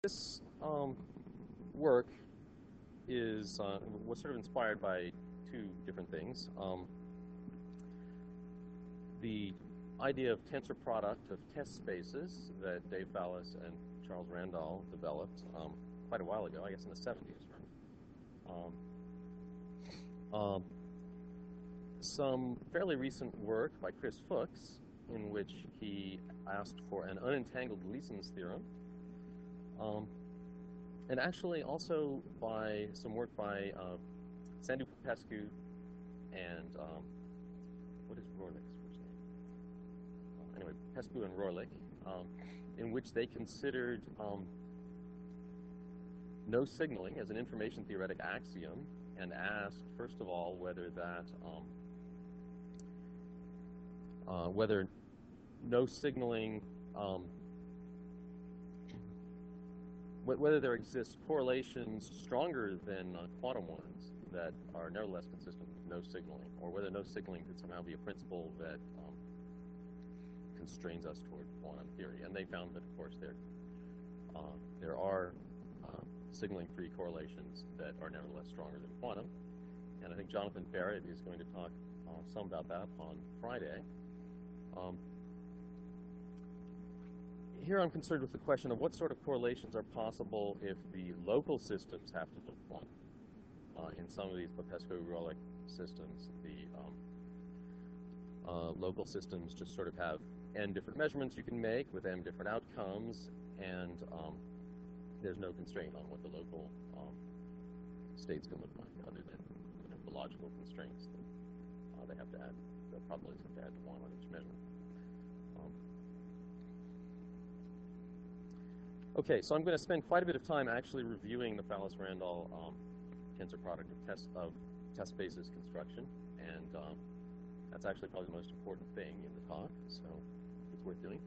This work was sort of inspired by two different things. The idea of tensor product of test spaces that Dave Fallis and Charles Randall developed quite a while ago, I guess in the 70s. Um, some fairly recent work by Chris Fuchs in which he asked for an unentangled Gleason's theorem. And actually also by some work by Sandhu Popescu and what is Rohrlich's first name? Anyway, Popescu and Rohrlich, in which they considered no signaling as an information theoretic axiom and asked, first of all, whether that whether no signaling whether there exists correlations stronger than quantum ones that are nevertheless consistent with no signaling, or whether no signaling could somehow be a principle that constrains us toward quantum theory. And they found that, of course, there are signaling-free correlations that are nevertheless stronger than quantum. And I think Jonathan Barrett is going to talk some about that on Friday. Here I'm concerned with the question of what sort of correlations are possible if the local systems have to look quantum. In some of these Popescu-Rohrlich systems, the local systems just sort of have n different measurements you can make with n different outcomes, and there's no constraint on what the local states can look like other than the logical constraints that they have to add, the probabilities have to add to 1 on each measurement. Okay, so I'm going to spend quite a bit of time actually reviewing the Fallis-Randall tensor product of test spaces construction, and that's actually probably the most important thing in the talk, so it's worth doing.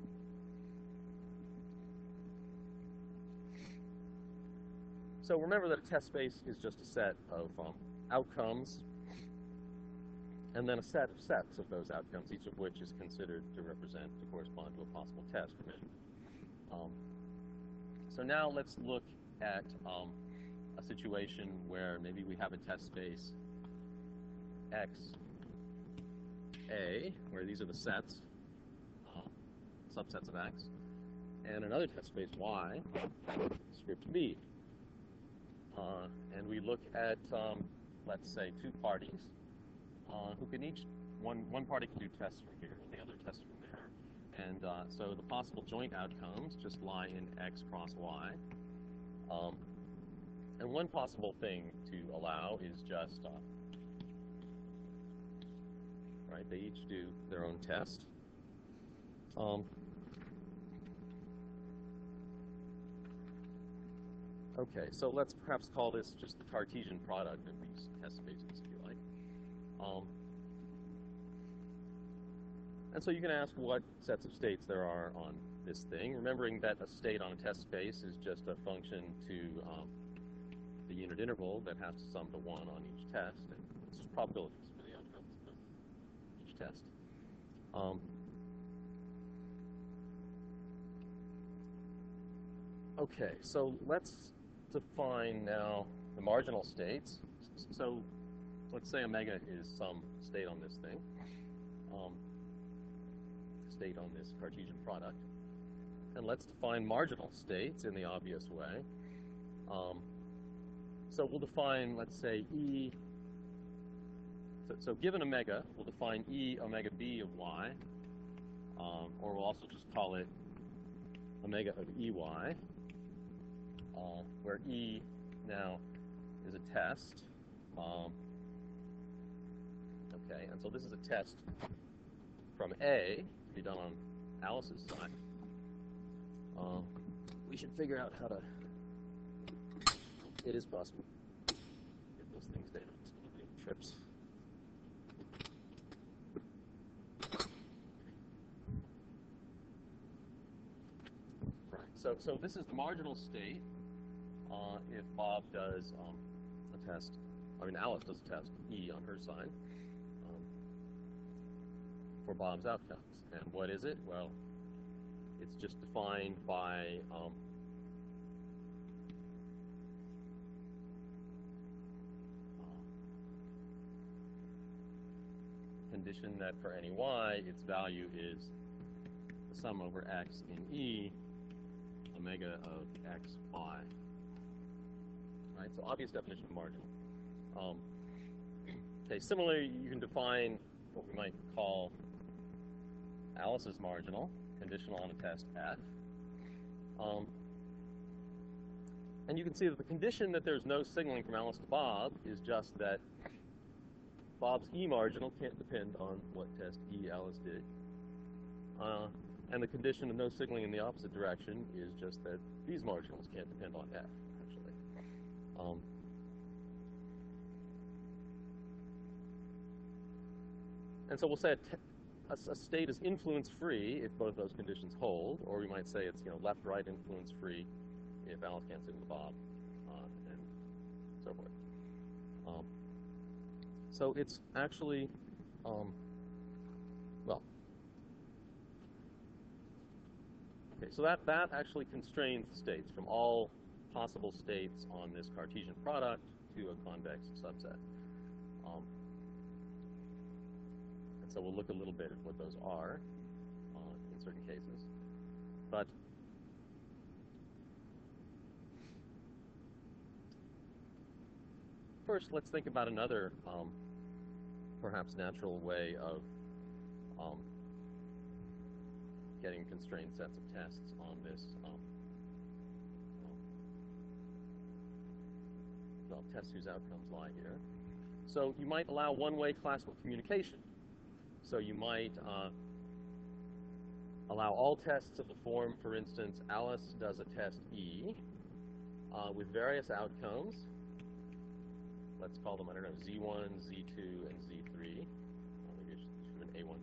So remember that a test space is just a set of outcomes, and then a set of sets of those outcomes, each of which is considered to correspond to a possible test for measurement. So now let's look at a situation where maybe we have a test space X, A, where these are the sets, subsets of X, and another test space Y, script B. And we look at, let's say, two parties who can each, one party can do tests from here and the other tests from there. And so the possible joint outcomes just lie in X cross Y. And one possible thing to allow is just, right, they each do their own test. Okay, so let's perhaps call this just the Cartesian product of these test spaces, if you like. And so you can ask what sets of states there are on this thing, remembering that a state on a test space is just a function to the unit interval that has to sum to 1 on each test, and it's just probabilities for the outcomes of each test. Okay, so let's define now the marginal states. So let's say omega is some state on this thing. State on this Cartesian product. And let's define marginal states in the obvious way. So we'll define, let's say, E. So given omega, we'll define E omega B of Y. Or we'll also just call it omega of EY, where E now is a test. Okay, and so this is a test from A, to be done on Alice's side. We should figure out how to, it is possible, get those things down, trips. Right, so this is the marginal state if Bob does a test, Alice does a test, E on her side, for Bob's outcomes. And what is it? Well, it's just defined by condition that for any y, its value is the sum over x in E, omega of x, y. Right, so obvious definition of marginal. Okay, similarly, you can define what we might call Alice's marginal, conditional on a test F. And you can see that the condition that there's no signaling from Alice to Bob is just that Bob's E marginal can't depend on what test E Alice did. And the condition of no signaling in the opposite direction is just that these marginals can't depend on F, actually. And so we'll say a state is influence-free if both those conditions hold, or we might say it's left-right influence-free if Alice can't signal to Bob, and so forth. So it's actually, well, okay, so that actually constrains the states from all possible states on this Cartesian product to a convex subset. And so we'll look a little bit at what those are in certain cases. But first, let's think about another perhaps natural way of getting constrained sets of tests on this well, tests whose outcomes lie here. So you might allow one-way classical communication. So you might allow all tests of the form, for instance, Alice does a test E with various outcomes. Let's call them, I don't know, Z1, Z2, and Z3. Maybe it should have been A1.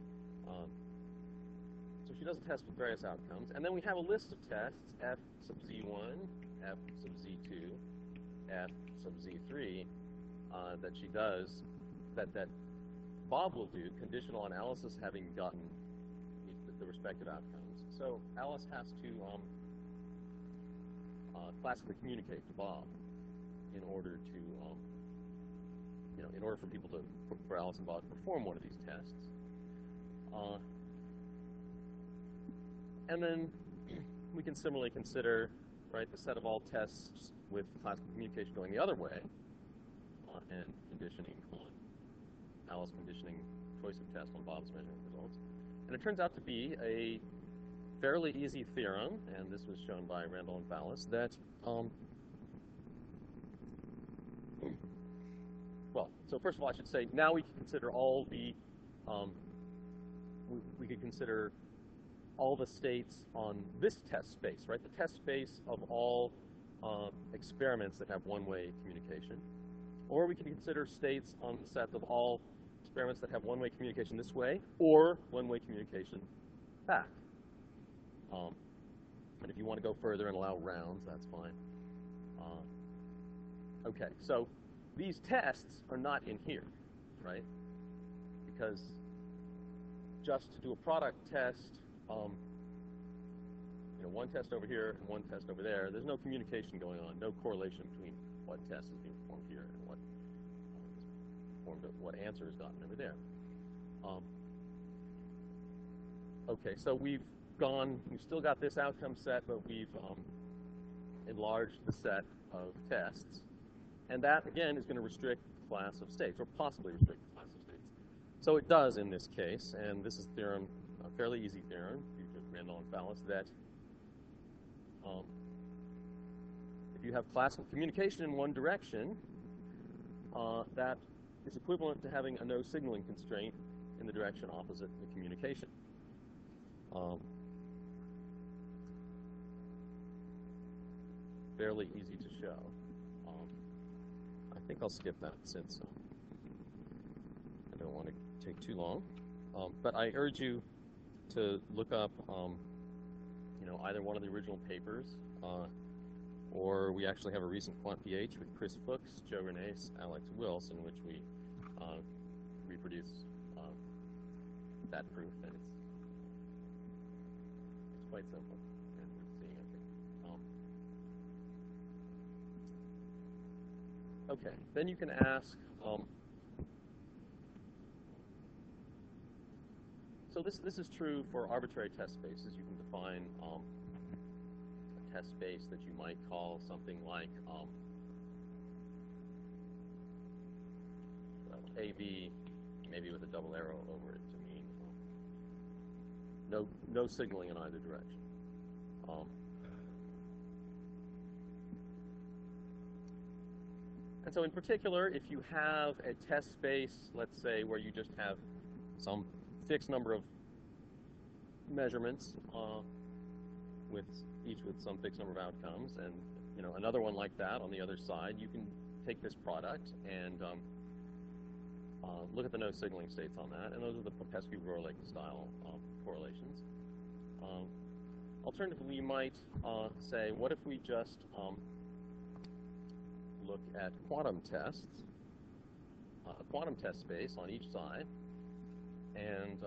So she does a test with various outcomes. And then we have a list of tests, F sub Z1, F sub Z2, F sub Z3, that she does, that Bob will do, conditional on Alice's having gotten the respective outcomes. So Alice has to classically communicate to Bob in order to, in order for people to, for Alice and Bob to perform one of these tests. And then we can similarly consider, right, the set of all tests with classical communication going the other way, and conditioning on Alice conditioning choice of test on Bob's measurement results. And it turns out to be a fairly easy theorem, and this was shown by Randall and Fallis, that well, so first of all, I should say, now we can consider all the, we could consider all the states on this test space, right? The test space of all experiments that have one-way communication. Or we can consider states on the set of all experiments that have one-way communication this way, or one-way communication back. And if you want to go further and allow rounds, that's fine. Okay, so these tests are not in here, right? Because just to do a product test, one test over here and one test over there, there's no communication going on, no correlation between what test is being performed here and what answer is gotten over there. Okay, so we've still got this outcome set, but we've enlarged the set of tests. And that, again, is going to restrict the class of states, or possibly restrict the class of states. So it does in this case, and this is theorem, a fairly easy theorem, due to Randall and Fallis, that if you have classical communication in one direction, that is equivalent to having a no signaling constraint in the direction opposite the communication. Fairly easy to show. I think I'll skip that since I don't want to take too long. But I urge you to look up, either one of the original papers, or we actually have a recent QuantPH with Chris Fuchs, Joe Renace, Alex Wills, in which we reproduce that proof, and it's quite simple and worth seeing, I think. Okay, then you can ask, So this is true for arbitrary test spaces. You can define a test space that you might call something like AB, maybe with a double arrow over it to mean no signaling in either direction. And so in particular, if you have a test space, let's say, where you just have some fixed number of measurements, each with some fixed number of outcomes, and another one like that on the other side, you can take this product and look at the no signaling states on that, and those are the Popescu-Rohrlich style correlations. Alternatively, you might say, what if we just look at quantum tests, a quantum test space on each side, and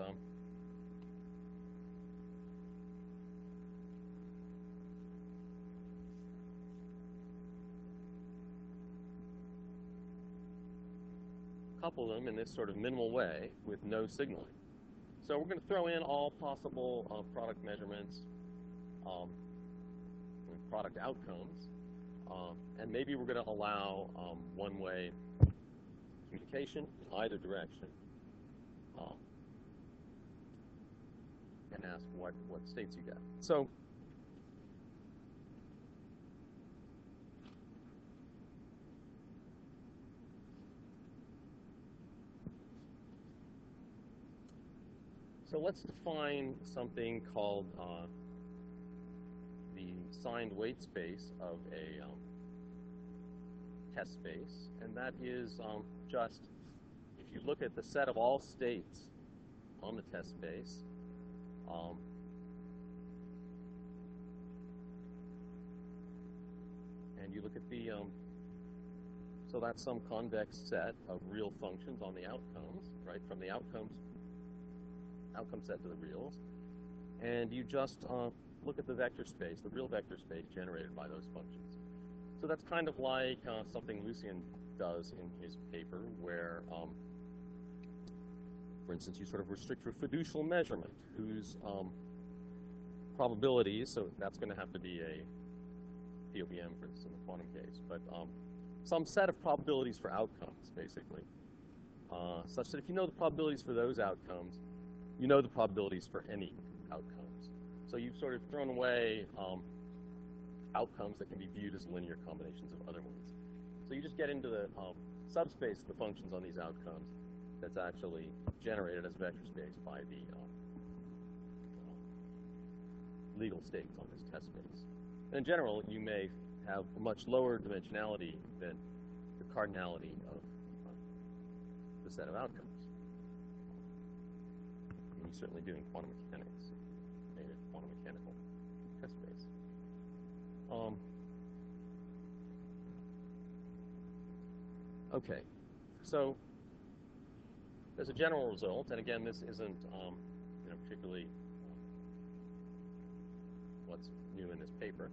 couple them in this sort of minimal way with no signaling. So we're going to throw in all possible product measurements, product outcomes, and maybe we're going to allow one-way communication in either direction, and ask what states you get. So let's define something called the signed weight space of a test space, and that is just, if you look at the set of all states on the test space, and you look at the, so that's some convex set of real functions on the outcomes, right, from the outcome set to the reals, and you just look at the vector space, the real vector space generated by those functions. So that's kind of like something Lucien does in his paper, where, for instance, you sort of restrict your fiducial measurement, whose probabilities, so that's going to have to be a POBM, for instance, in the quantum case, but some set of probabilities for outcomes, basically, such that if you know the probabilities for those outcomes, you know the probabilities for any outcomes. So you've sort of thrown away outcomes that can be viewed as linear combinations of other ones. So you just get into the subspace of the functions on these outcomes that's actually generated as vector space by the legal states on this test space. And in general, you may have a much lower dimensionality than the cardinality of the set of outcomes. You certainly do in quantum mechanics, made it quantum mechanical test space. Okay, so there's a general result, and again, this isn't particularly what's new in this paper,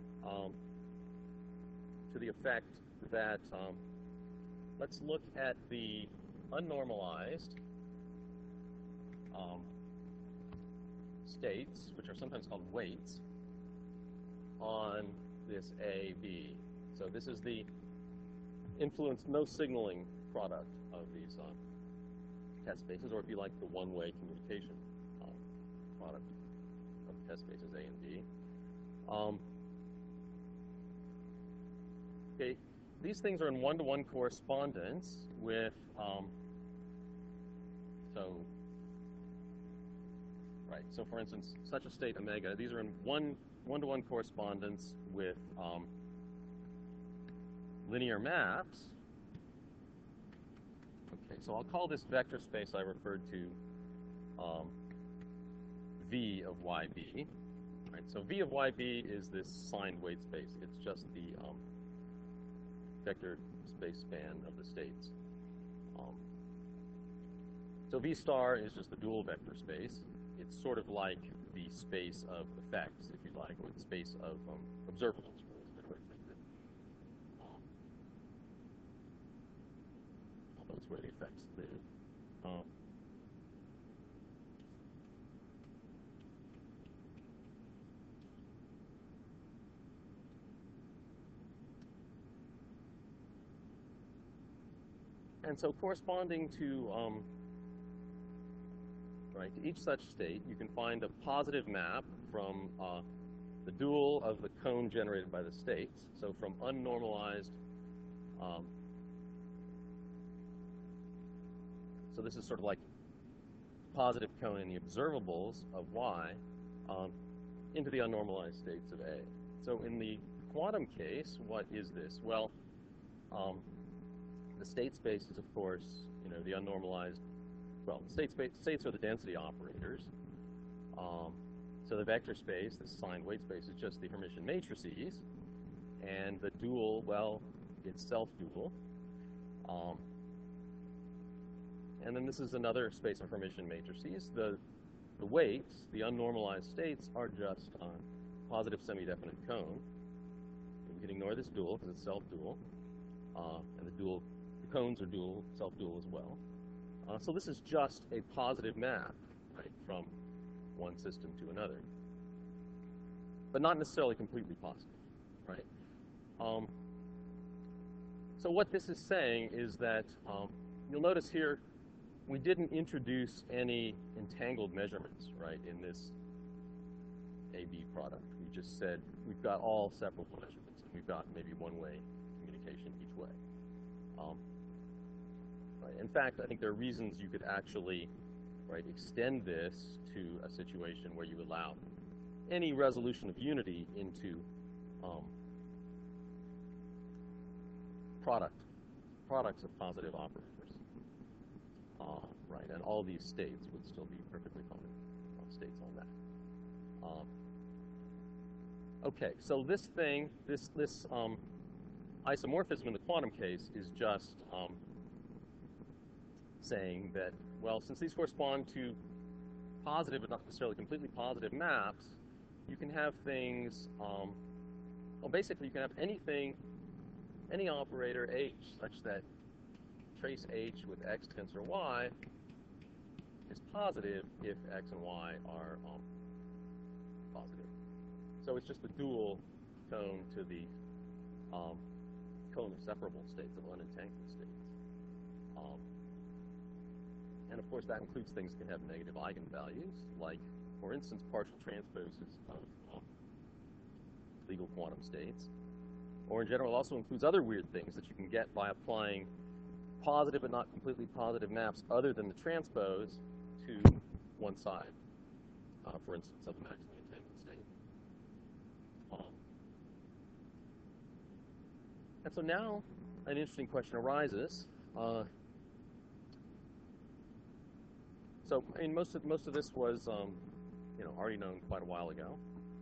to the effect that let's look at the unnormalized states, which are sometimes called weights, on this AB. So this is the influence, no signaling product of these test spaces, or if you like, the one-way communication product of test spaces A and B. Okay, these things are in one-to-one correspondence with So for instance, such a state omega, these are in one-to-one correspondence with linear maps. Okay, so I'll call this vector space I referred to V of YB. Right, so V of YB is this signed weight space. It's just the vector space span of the states. So V star is just the dual vector space. It's sort of like the space of effects, if you like, or the space of observables. Although it's where the effects live. And so corresponding to, right, to each such state, you can find a positive map from the dual of the cone generated by the states. So from unnormalized, so this is sort of like positive cone in the observables of Y into the unnormalized states of A. So in the quantum case, what is this? Well, the state space is, of course, the unnormalized, well, the states are the density operators. So the vector space, the signed weight space, is just the Hermitian matrices. And the dual, well, it's self-dual. And then this is another space of Hermitian matrices. The weights, the unnormalized states, are just positive semi-definite cone. We can ignore this dual because it's self-dual. And the cones are dual, self-dual as well. So this is just a positive map, right, from one system to another. But not necessarily completely positive, right? So what this is saying is that you'll notice here we didn't introduce any entangled measurements, right, in this AB product. We just said we've got all separable measurements, and we've got maybe one-way communication each way. Right. In fact, I think there are reasons you could actually, right, extend this to a situation where you allow any resolution of unity into products of positive operators. Right, and all these states would still be perfectly fine states on that. Okay, so this isomorphism in the quantum case is just saying that, well, since these correspond to positive but not necessarily completely positive maps, you can have things, well, basically you can have anything, any operator H such that trace H with X tensor Y is positive if X and Y are positive. So it's just the dual cone to the cone of separable states, of unentangled states. And of course that includes things that can have negative eigenvalues, like, for instance, partial transposes of legal quantum states. Or in general, it also includes other weird things that you can get by applying positive but not completely positive maps other than the transpose to one side, for instance, of the maximally entangled state. And so now an interesting question arises. So, I mean, most of this was, already known quite a while ago.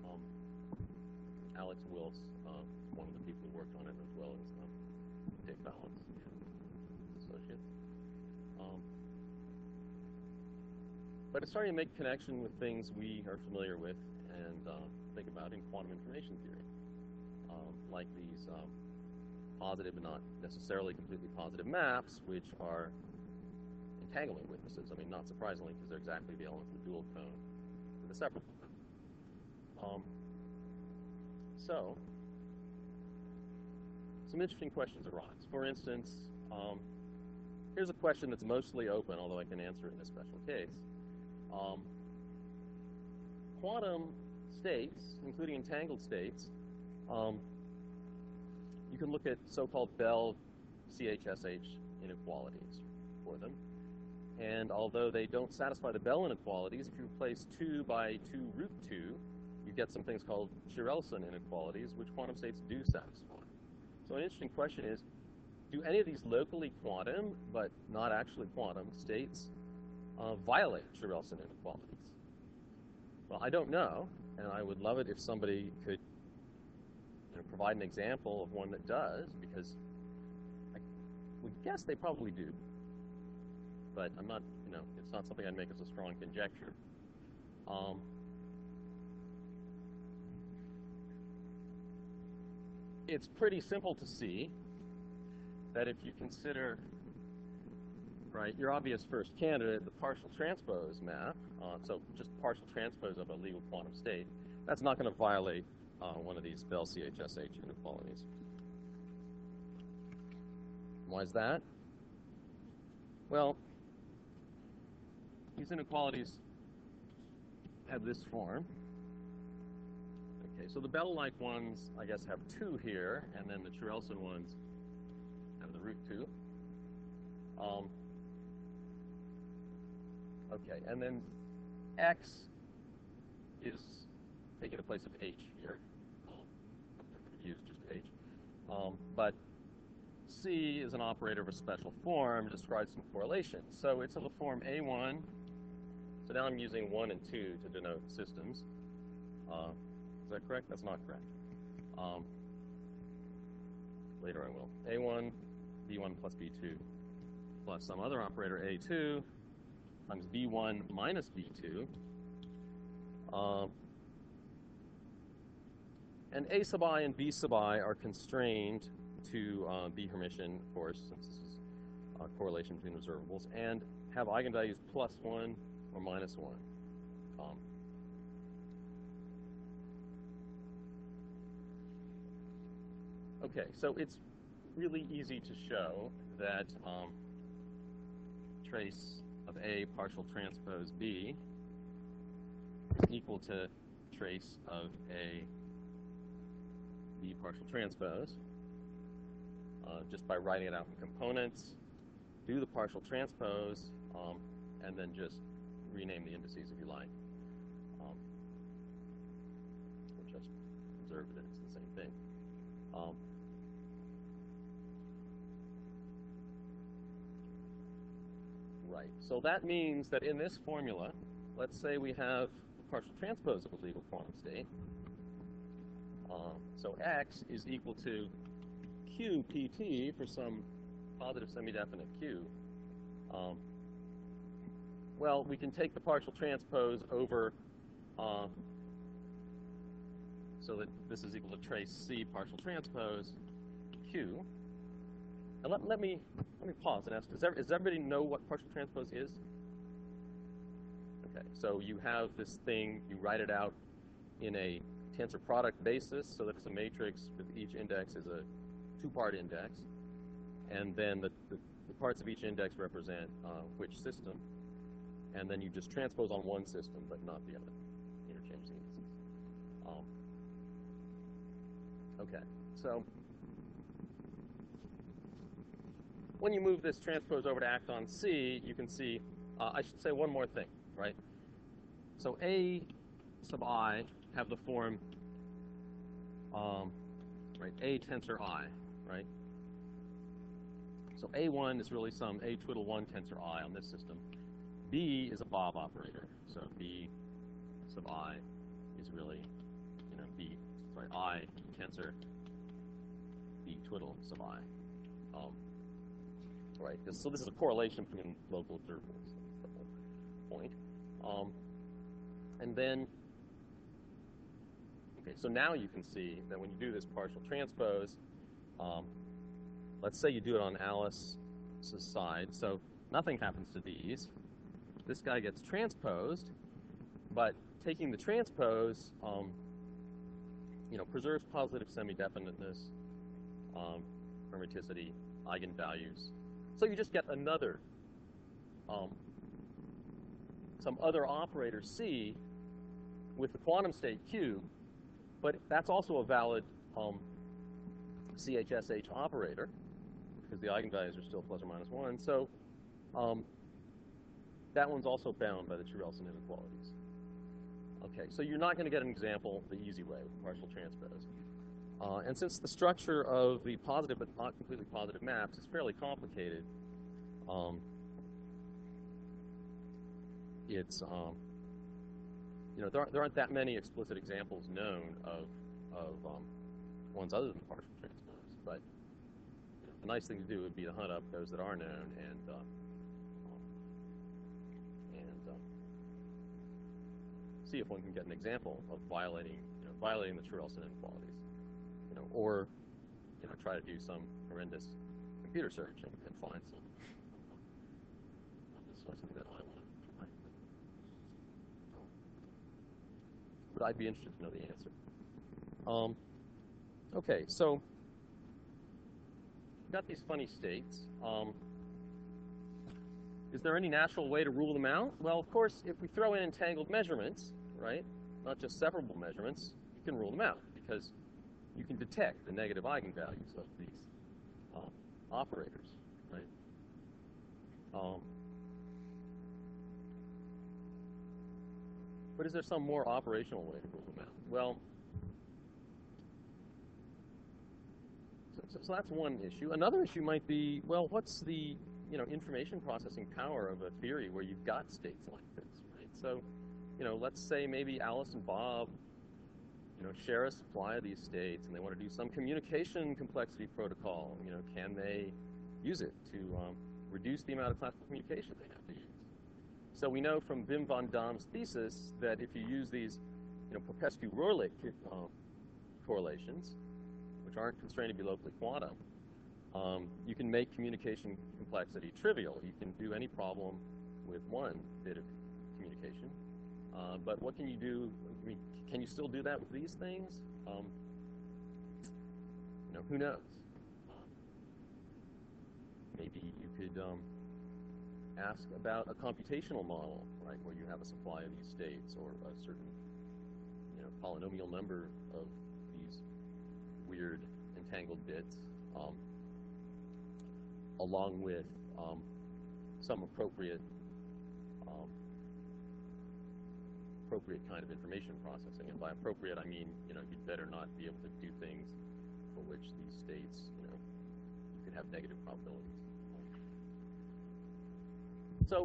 Alex Wills, one of the people who worked on it, as well as Dave Fallon and associates. But it's starting to make connection with things we are familiar with and think about in quantum information theory, like these positive but not necessarily completely positive maps, which are entangling witnesses. I mean, not surprisingly, because they're exactly the elements of the dual cone with a separable cone. So, some interesting questions arise. For instance, here's a question that's mostly open, although I can answer it in this special case. Quantum states, including entangled states, you can look at so-called Bell CHSH inequalities for them. And although they don't satisfy the Bell inequalities, if you replace 2 by 2 root 2, you get some things called Chirelson inequalities, which quantum states do satisfy. So an interesting question is, do any of these locally quantum, but not actually quantum, states violate Chirelson inequalities? Well, I don't know, and I would love it if somebody could provide an example of one that does, because I would guess they probably do. But I'm not, it's not something I'd make as a strong conjecture. It's pretty simple to see that if you consider, right, your obvious first candidate, the partial transpose map, so just partial transpose of a legal quantum state, that's not going to violate one of these Bell CHSH inequalities. Why is that? Well, these inequalities have this form. Okay, so the Bell-like ones, I guess, have 2 here, and then the Churelson ones have the root 2. Okay, and then x is taking the place of h here. Use just h. But C is an operator of a special form, describes some correlation. So it's of the form A1. So now I'm using 1 and 2 to denote systems. Is that correct? That's not correct. Later I will. A1, B1 plus B2 plus some other operator A2 times B1 minus B2. And A sub I and B sub I are constrained to B Hermitian, of course, since this is a correlation between observables, and have eigenvalues +1 or -1. Okay, so it's really easy to show that trace of A partial transpose B is equal to trace of A B partial transpose, just by writing it out in components, do the partial transpose, and then just rename the indices if you like. Or just observe that it's the same thing. Right, so that means that in this formula, let's say we have a partial transpose of a legal quantum state. So X is equal to Q PT for some positive semi-definite Q. Well, we can take the partial transpose over, so that this is equal to trace C partial transpose Q. And let me pause and ask, does everybody know what partial transpose is? Okay, so you have this thing, you write it out in a tensor product basis, so that it's a matrix with each index is a 2-part index, and then the parts of each index represent which system, and then you just transpose on one system but not the other, interchange the indices. Okay, so when you move this transpose over to act on C, you can see, I should say one more thing, right? So A sub I have the form, right, A tensor I, right? So A1 is really some A twiddle 1 tensor I on this system. B is a Bob operator, so B sub I is really, B, sorry, I tensor B twiddle sub I. Right, so this is a correlation between local observables. That's the whole point. And then, okay, so now you can see that when you do this partial transpose, let's say you do it on Alice's side, so nothing happens to these. This guy gets transposed, but taking the transpose, preserves positive semi-definiteness, hermiticity, eigenvalues. So you just get another, some other operator C with the quantum state Q, but that's also a valid CHSH operator because the eigenvalues are still plus or minus 1. So that one's also bound by the Churelson inequalities. Okay, so you're not going to get an example the easy way with partial transpose. And since the structure of the positive but not completely positive maps is fairly complicated, it's there aren't that many explicit examples known of ones other than partial transpose. But the nice thing to do would be to hunt up those that are known and see if one can get an example of violating the Churelson inequalities. Or try to do some horrendous computer search and find some. Something that I want. But I'd be interested to know the answer. Okay, so we've got these funny states. Is there any natural way to rule them out? Well, of course, if we throw in entangled measurements, right, not just separable measurements, you can rule them out because you can detect the negative eigenvalues of these operators, right? But is there some more operational way to rule them out? Well, so that's one issue. Another issue might be, well, what's the information processing power of a theory where you've got states like this, right? So, let's say maybe Alice and Bob, share a supply of these states, and they want to do some communication complexity protocol. Can they use it to reduce the amount of classical communication they have to use? So we know from Wim van Dam's thesis that if you use these, Popescu-Roerlich correlations, which aren't constrained to be locally quantum, you can make communication complexity trivial. You can do any problem with one bit of communication. But what can you do? I mean, can you still do that with these things? Who knows? Maybe you could ask about a computational model, right, where you have a supply of these states or a certain, polynomial number of these weird entangled bits, along with some appropriate kind of information processing. And by appropriate, I mean, you'd better not be able to do things for which these states, you could have negative probabilities. So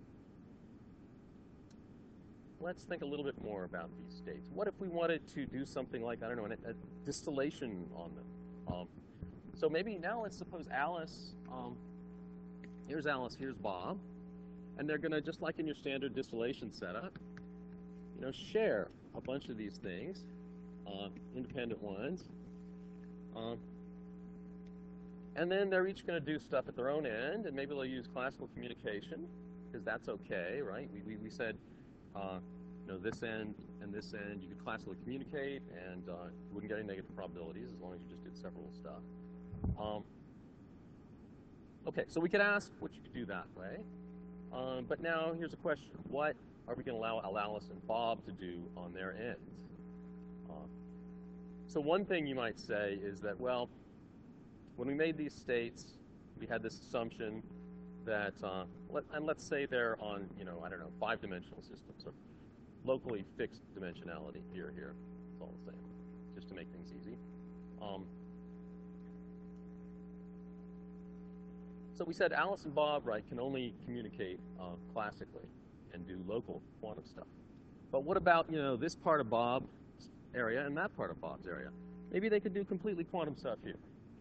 let's think a little bit more about these states. What if we wanted to do something like, I don't know, a distillation on them? So maybe now let's suppose Alice, here's Alice, here's Bob, and they're going to, just like in your standard distillation setup, share a bunch of these things, independent ones, and then they're each going to do stuff at their own end, and maybe they'll use classical communication, because that's okay, right? We said, this end and this end, you could classically communicate, and you wouldn't get any negative probabilities as long as you just did separable stuff. Okay, so we could ask what you could do that way, but now here's a question. What are we going to allow Alice and Bob to do on their ends? So one thing you might say is that, well, when we made these states, we had this assumption that, and let's say they're on, I don't know, 5-dimensional systems, or locally fixed dimensionality, here, it's all the same, just to make things easy. So we said Alice and Bob, right, can only communicate classically and do local quantum stuff. But what about, this part of Bob's area and that part of Bob's area? Maybe they could do completely quantum stuff here.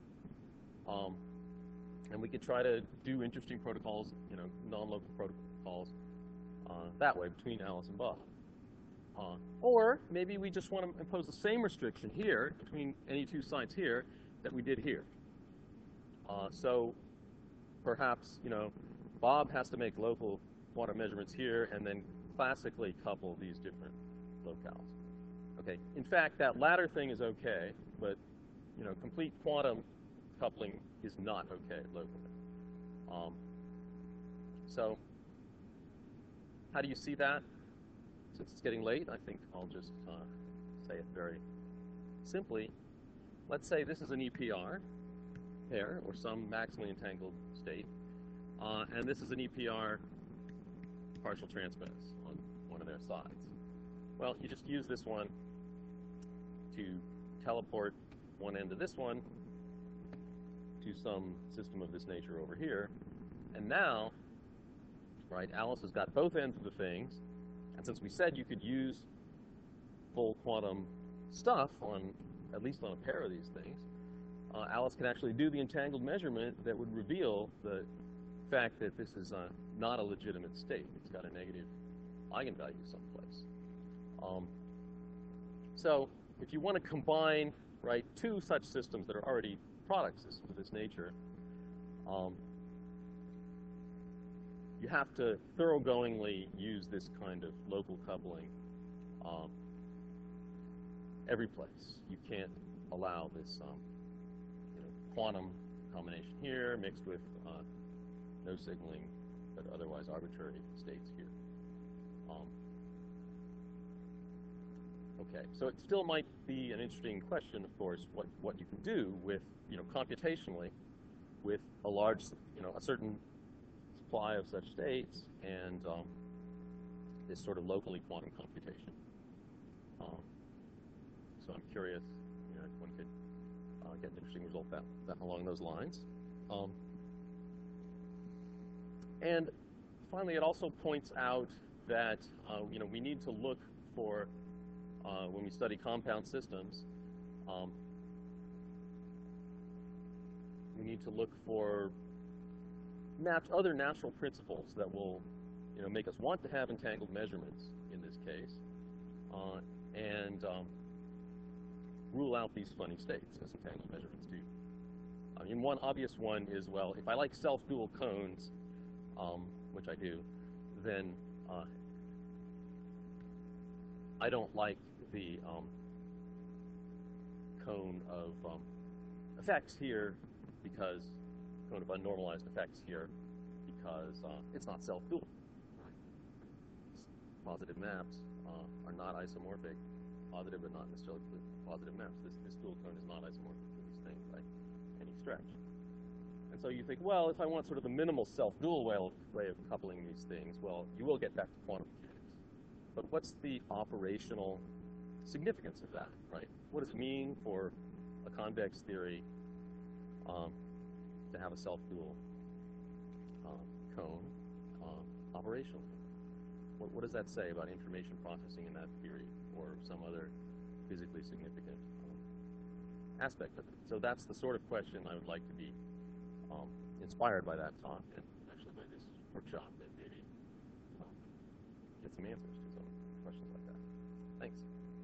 And we could try to do interesting protocols, non-local protocols that way between Alice and Bob. Or maybe we just want to impose the same restriction here between any two sites here that we did here. So perhaps, Bob has to make local quantum measurements here and then classically couple these different locales. Okay, in fact, that latter thing is okay, but, complete quantum coupling is not okay locally. So how do you see that? Since it's getting late, I think I'll just say it very simply. Let's say this is an EPR pair, or some maximally entangled state, and this is an EPR partial transpose on one of their sides. Well, you just use this one to teleport one end of this one to some system of this nature over here, and now, right, Alice has got both ends of the things, and since we said you could use full quantum stuff on, at least on a pair of these things, Alice can actually do the entangled measurement that would reveal the fact that this is not a legitimate state. It's got a negative eigenvalue someplace. So if you want to combine, right, two such systems that are already product systems of this nature, you have to thoroughgoingly use this kind of local coupling every place. You can't allow this quantum combination here mixed with no signaling but otherwise arbitrary states here. Okay, so it still might be an interesting question, of course, what you can do with, computationally, with a large, a certain supply of such states and this sort of locally quantum computation. So I'm curious, if one could get an interesting result that along those lines. And finally, it also points out that we need to look for when we study compound systems, we need to look for other natural principles that will, make us want to have entangled measurements in this case, and rule out these funny states as entangled measurements do. I mean, one obvious one is, well, if I like self-dual cones, which I do, then I don't like the cone of effects here because cone of unnormalized effects here because it's not self-dual. Positive maps are not isomorphic, positive but not necessarily positive maps. This dual cone is not isomorphic to these things by any stretch. And so you think, well, if I want sort of the minimal self-dual way of coupling these things, well, you will get back to quantum mechanics. But what's the operational significance of that, right? What does it mean for a convex theory to have a self-dual cone operationally? What does that say about information processing in that theory or some other physically significant aspect of it? So that's the sort of question I would like to be inspired by that talk and actually by this workshop that maybe get some answers to some questions like that. Thanks.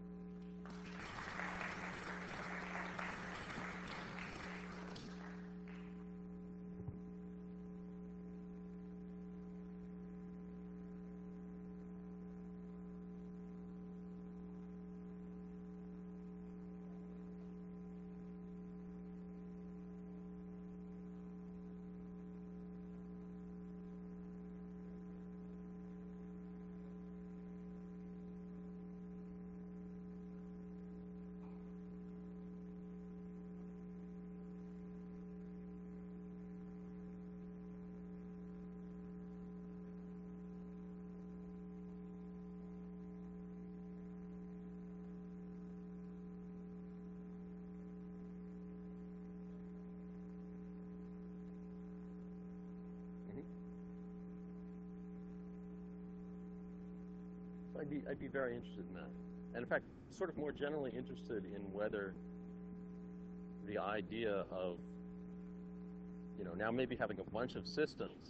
I'd be very interested in that. And in fact, sort of more generally interested in whether the idea of, now maybe having a bunch of systems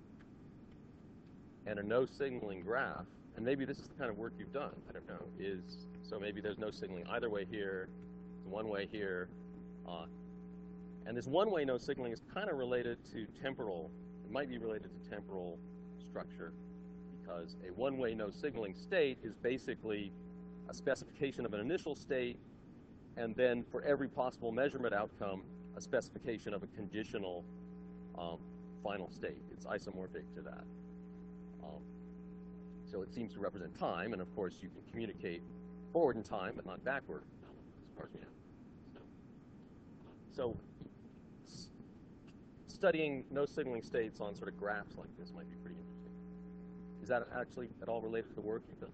and a no signaling graph, and maybe this is the kind of work you've done, I don't know, so maybe there's no signaling either way here, one way here, and this one-way no signaling is kind of related to temporal, it might be related to temporal structure, because a one-way no signaling state is basically a specification of an initial state, and then for every possible measurement outcome, a specification of a conditional final state. It's isomorphic to that. So it seems to represent time, and of course you can communicate forward in time, but not backward, as far as we know. So studying no signaling states on sort of graphs like this might be pretty interesting. Is that actually at all related to the work you've done?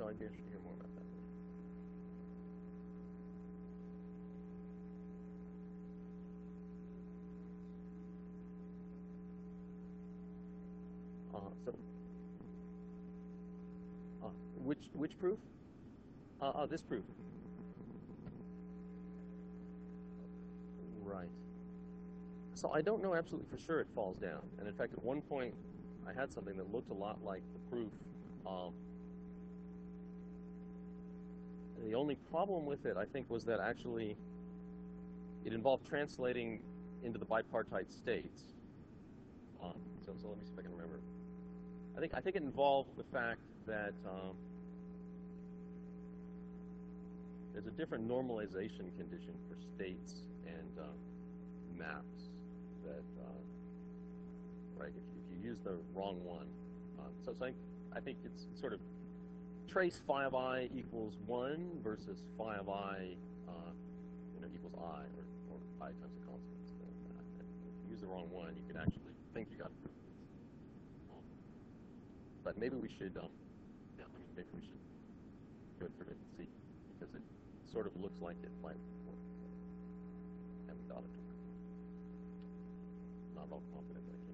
So I'd be interested to hear more about that. So, which proof? This proof. Right. So I don't know absolutely for sure it falls down. And in fact, at one point, I had something that looked a lot like the proof. The only problem with it, I think, was that actually it involved translating into the bipartite states. So let me see if I can remember. I think it involved the fact that there's a different normalization condition for states and maps that, right, if you use the wrong one. So I think it's sort of trace phi of I equals 1 versus phi of I equals I, or I times a constant. So, if you use the wrong one, you can actually think you got it. But maybe we should, maybe we should go through it and see, because it sort of looks like it might work. I haven't got it. Not all confident that I can.